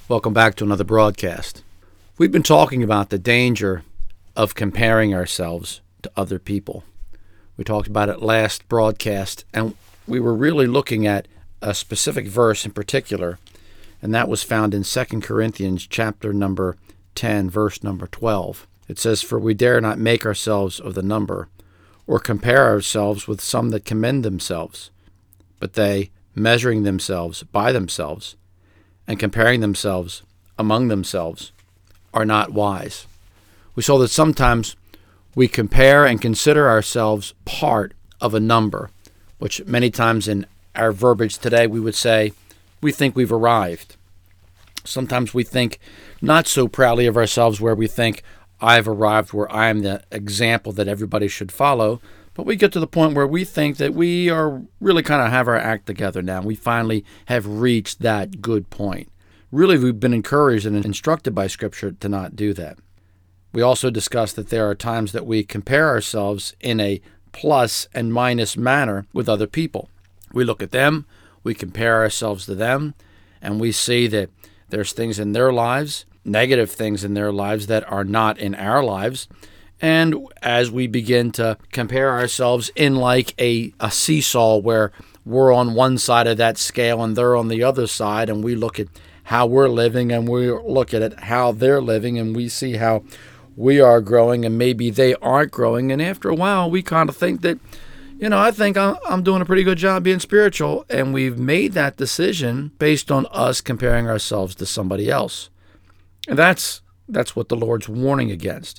Welcome back to another broadcast. We've been talking about the danger of comparing ourselves to other people. We talked about it last broadcast, and we were really looking at a specific verse in particular, and that was found in 2 Corinthians chapter number 10, verse number 12. It says, "For we dare not make ourselves of the number, or compare ourselves with some that commend themselves. But they, measuring themselves by themselves, and comparing themselves among themselves, are not wise." We saw that sometimes we compare and consider ourselves part of a number, which many times in our verbiage today we would say, we think we've arrived. Sometimes we think not so proudly of ourselves where we think, I've arrived where I am the example that everybody should follow, but we get to the point where we think that we are really kind of have our act together now. We finally have reached that good point. Really, we've been encouraged and instructed by Scripture to not do that. We also discussed that there are times that we compare ourselves in a plus and minus manner with other people. We look at them, we compare ourselves to them, and we see that there's things in their lives, negative things in their lives that are not in our lives. And as we begin to compare ourselves in like a seesaw where we're on one side of that scale and they're on the other side, and we look at how we're living and we look at how they're living, and we see how we are growing and maybe they aren't growing. And after a while, we kind of think that, I think I'm doing a pretty good job being spiritual. And we've made that decision based on us comparing ourselves to somebody else. And that's what the Lord's warning against.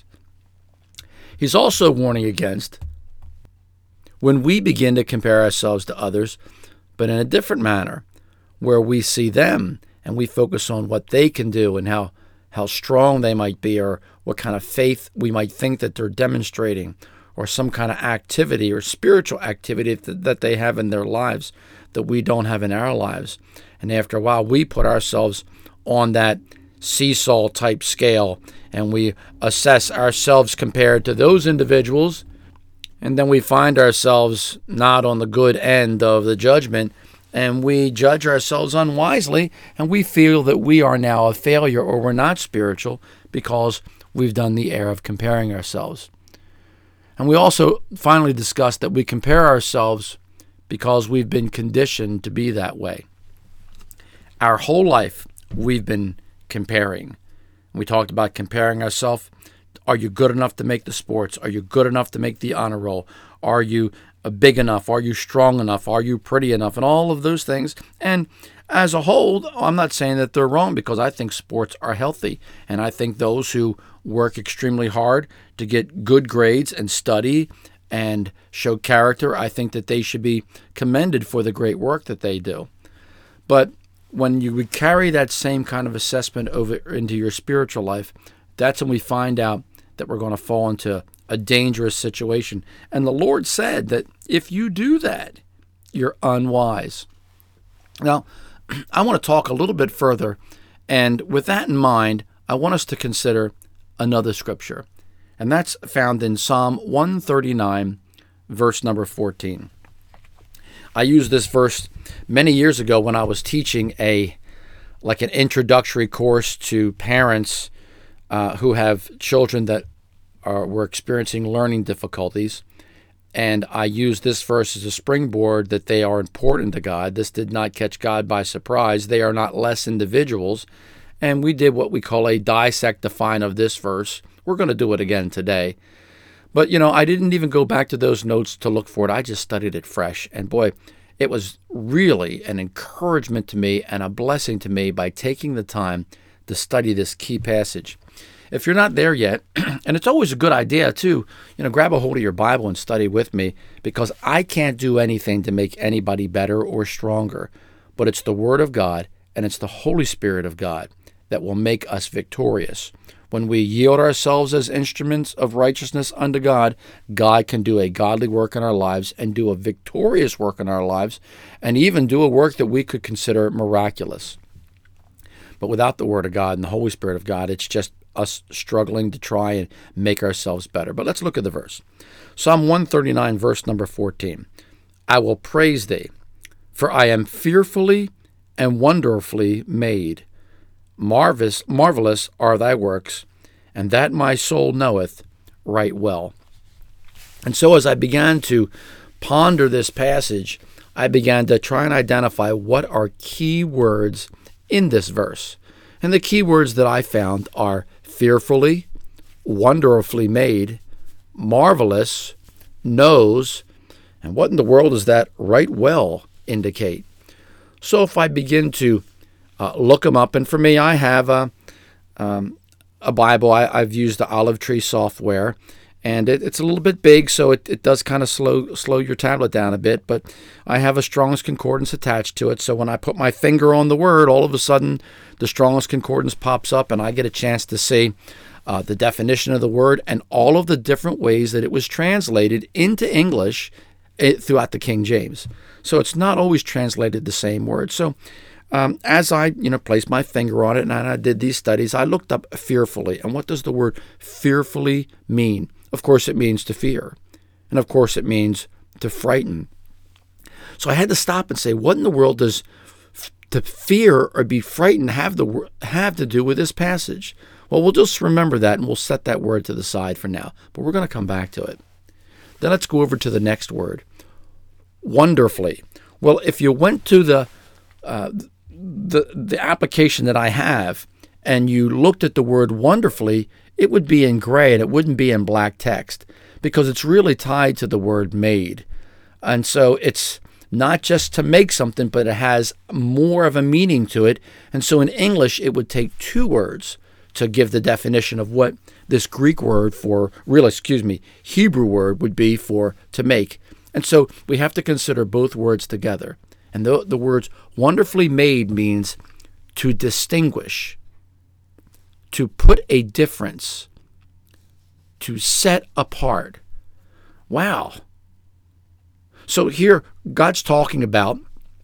He's also warning against when we begin to compare ourselves to others, but in a different manner, where we see them and we focus on what they can do and how strong they might be, or what kind of faith we might think that they're demonstrating, or some kind of activity or spiritual activity that they have in their lives that we don't have in our lives. And after a while, we put ourselves on that seesaw type scale and we assess ourselves compared to those individuals, and then we find ourselves not on the good end of the judgment, and we judge ourselves unwisely, and we feel that we are now a failure or we're not spiritual because we've done the error of comparing ourselves. And we also finally discussed that we compare ourselves because we've been conditioned to be that way. Our whole life we've been comparing. We talked about comparing ourselves. Are you good enough to make the sports? Are you good enough to make the honor roll? Are you big enough? Are you strong enough? Are you pretty enough? And all of those things. And as a whole, I'm not saying that they're wrong, because I think sports are healthy. And I think those who work extremely hard to get good grades and study and show character, I think that they should be commended for the great work that they do. But when you would carry that same kind of assessment over into your spiritual life, that's when we find out that we're going to fall into a dangerous situation. And the Lord said that if you do that, you're unwise. Now, I want to talk a little bit further, and with that in mind, I want us to consider another scripture, and that's found in Psalm 139, verse number 14. I used this verse many years ago when I was teaching an introductory course to parents who have children that were experiencing learning difficulties. And I used this verse as a springboard that they are important to God. This did not catch God by surprise. They are not less individuals. And we did what we call a dissect define of this verse. We're going to do it again today. But, I didn't even go back to those notes to look for it. I just studied it fresh. And boy, it was really an encouragement to me and a blessing to me by taking the time to study this key passage. If you're not there yet, and it's always a good idea to, grab a hold of your Bible and study with me, because I can't do anything to make anybody better or stronger, but it's the Word of God and it's the Holy Spirit of God that will make us victorious. When we yield ourselves as instruments of righteousness unto God, God can do a godly work in our lives and do a victorious work in our lives, and even do a work that we could consider miraculous. But without the Word of God and the Holy Spirit of God, it's just us struggling to try and make ourselves better. But let's look at the verse. Psalm 139, verse number 14. I will praise thee, for I am fearfully and wonderfully made. Marvelous are thy works, and that my soul knoweth right well. And so as I began to ponder this passage, I began to try and identify what are key words in this verse. And the key words that I found are fearfully, wonderfully made, marvelous, knows, and what in the world does that right well indicate? So if I begin to look them up, and for me, I have a Bible. I've used the Olive Tree software, and it's a little bit big, so it does kind of slow your tablet down a bit, but I have a Strong's Concordance attached to it, so when I put my finger on the word, all of a sudden the Strong's Concordance pops up, and I get a chance to see the definition of the word and all of the different ways that it was translated into English throughout the King James. So it's not always translated the same word. So as I placed my finger on it and I did these studies, I looked up fearfully. And what does the word fearfully mean? Of course, it means to fear. And of course, it means to frighten. So I had to stop and say, what in the world does to fear or be frightened have to do with this passage? Well, we'll just remember that and we'll set that word to the side for now. But we're going to come back to it. Then let's go over to the next word, wonderfully. Well, if you went to the application that I have and you looked at the word wonderfully, it would be in gray and it wouldn't be in black text because it's really tied to the word made. And so it's not just to make something, but it has more of a meaning to it. And so in English, it would take two words to give the definition of what this Greek word Hebrew word would be for to make. And so we have to consider both words together. And the words wonderfully made means to distinguish, to put a difference, to set apart. Wow. So here, God's talking about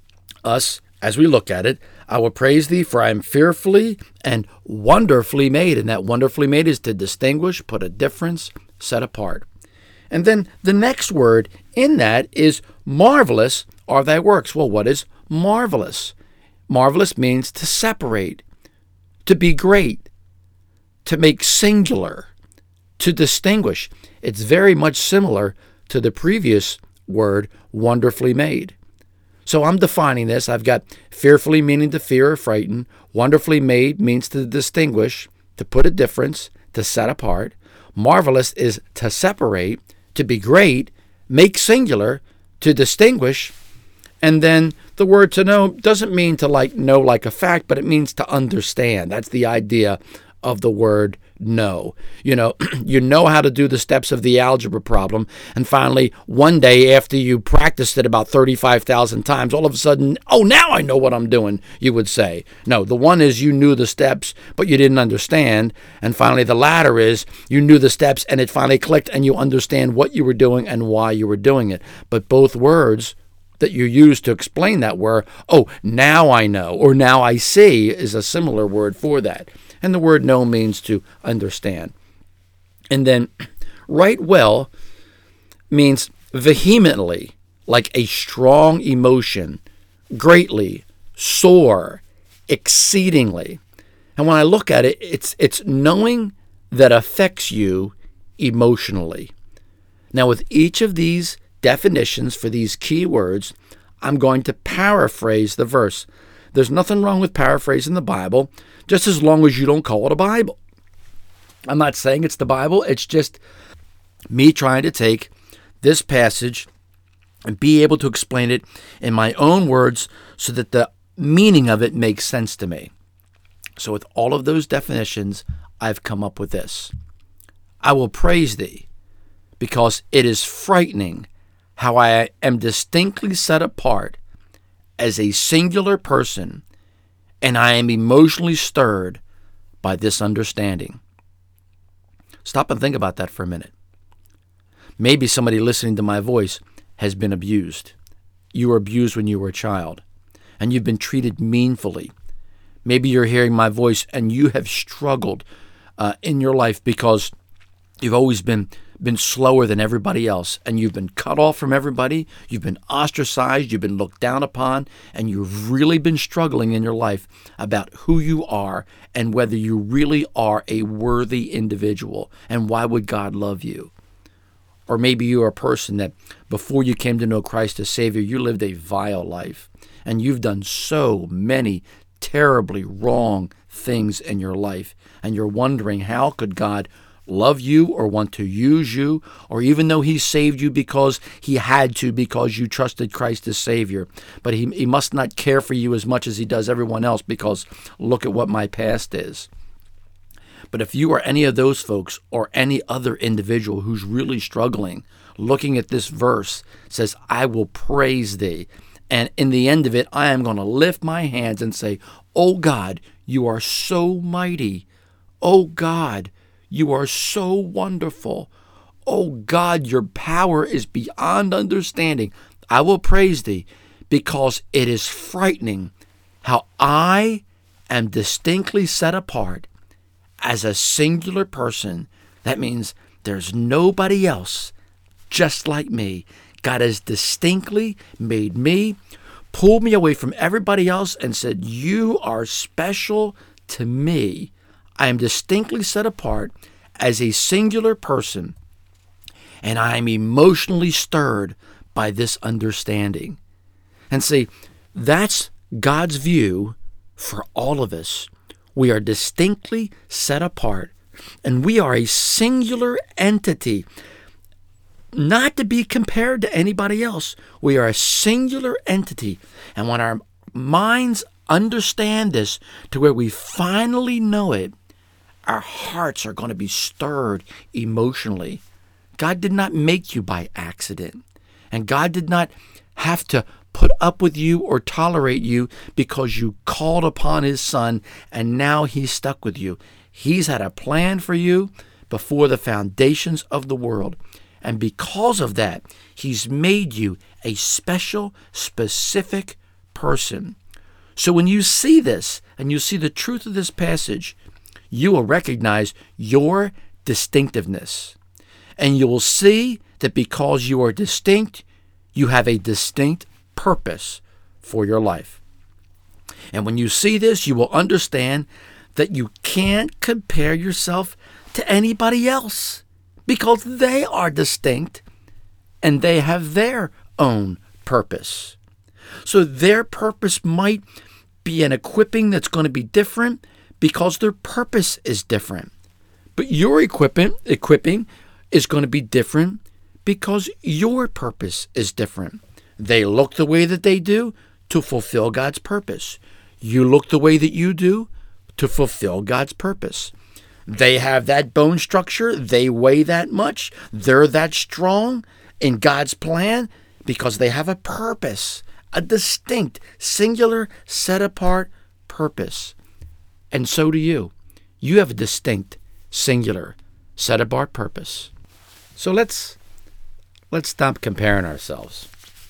us as we look at it. I will praise thee, for I am fearfully and wonderfully made. And that wonderfully made is to distinguish, put a difference, set apart. And then the next word in that is marvelous are thy works. Well, what is marvelous? Marvelous means to separate, to be great, to make singular, to distinguish. It's very much similar to the previous word, wonderfully made. So I'm defining this. I've got fearfully meaning to fear or frighten. Wonderfully made means to distinguish, to put a difference, to set apart. Marvelous is to separate, to be great, make singular, to distinguish. And then the word to know doesn't mean to know like a fact, but it means to understand. That's the idea of the word know. You know how to do the steps of the algebra problem, and finally, one day after you practiced it about 35,000 times, all of a sudden, oh, now I know what I'm doing, you would say. No, the one is you knew the steps, but you didn't understand, and finally the latter is you knew the steps, and it finally clicked, and you understand what you were doing and why you were doing it. But both words that you use to explain that were, oh, now I know, or now I see, is a similar word for that. And the word know means to understand. And then right well means vehemently, like a strong emotion, greatly, sore, exceedingly. And when I look at it, it's knowing that affects you emotionally. Now, with each of these definitions for these key words, I'm going to paraphrase the verse. There's nothing wrong with paraphrasing the Bible, just as long as you don't call it a Bible. I'm not saying it's the Bible. It's just me trying to take this passage and be able to explain it in my own words so that the meaning of it makes sense to me. So with all of those definitions, I've come up with this. I will praise thee because it is frightening how I am distinctly set apart as a singular person, and I am emotionally stirred by this understanding. Stop and think about that for a minute. Maybe somebody listening to my voice has been abused. You were abused when you were a child, and you've been treated meanly. Maybe you're hearing my voice and you have struggled in your life because you've always been been slower than everybody else, and you've been cut off from everybody, you've been ostracized, you've been looked down upon, and you've really been struggling in your life about who you are and whether you really are a worthy individual, and why would God love you? Or maybe you're a person that before you came to know Christ as Savior, you lived a vile life, and you've done so many terribly wrong things in your life, and you're wondering, how could God love you or want to use you, or even though he saved you because he had to, because you trusted Christ as Savior, but he must not care for you as much as he does everyone else, because look at what my past is. But if you are any of those folks or any other individual who's really struggling, looking at this verse, says, I will praise thee. And in the end of it, I am going to lift my hands and say, oh God, you are so mighty. Oh God, you are so wonderful. Oh God, your power is beyond understanding. I will praise thee, because it is frightening how I am distinctly set apart as a singular person. That means there's nobody else just like me. God has distinctly made me, pulled me away from everybody else, and said, you are special to me. I am distinctly set apart as a singular person, and I am emotionally stirred by this understanding. And see, that's God's view for all of us. We are distinctly set apart, and we are a singular entity, not to be compared to anybody else. We are a singular entity, and when our minds understand this to where we finally know it, our hearts are going to be stirred emotionally. God did not make you by accident, and God did not have to put up with you or tolerate you because you called upon his Son and now he's stuck with you. He's had a plan for you before the foundations of the world. And because of that, he's made you a special, specific person. So when you see this and you see the truth of this passage, you will recognize your distinctiveness. And you will see that because you are distinct, you have a distinct purpose for your life. And when you see this, you will understand that you can't compare yourself to anybody else, because they are distinct and they have their own purpose. So their purpose might be an equipping that's going to be different because their purpose is different. But your equipping is going to be different because your purpose is different. They look the way that they do to fulfill God's purpose. You look the way that you do to fulfill God's purpose. They have that bone structure. They weigh that much. They're that strong in God's plan because they have a purpose, a distinct, singular, set-apart purpose. And so do you. You have a distinct, singular, set-apart purpose. So let's stop comparing ourselves.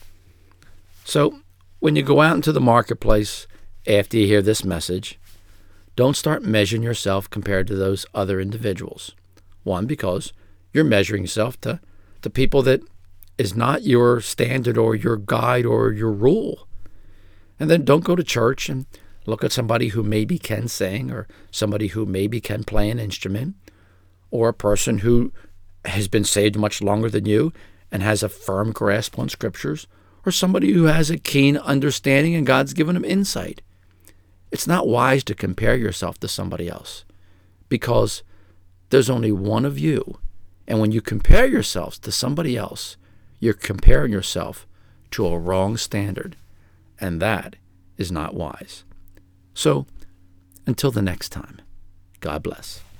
So when you go out into the marketplace after you hear this message, don't start measuring yourself compared to those other individuals. One, because you're measuring yourself to people that is not your standard or your guide or your rule. And then don't go to church and look at somebody who maybe can sing, or somebody who maybe can play an instrument, or a person who has been saved much longer than you and has a firm grasp on scriptures, or somebody who has a keen understanding and God's given them insight. It's not wise to compare yourself to somebody else, because there's only one of you. And when you compare yourselves to somebody else, you're comparing yourself to a wrong standard, and that is not wise. So, until the next time, God bless.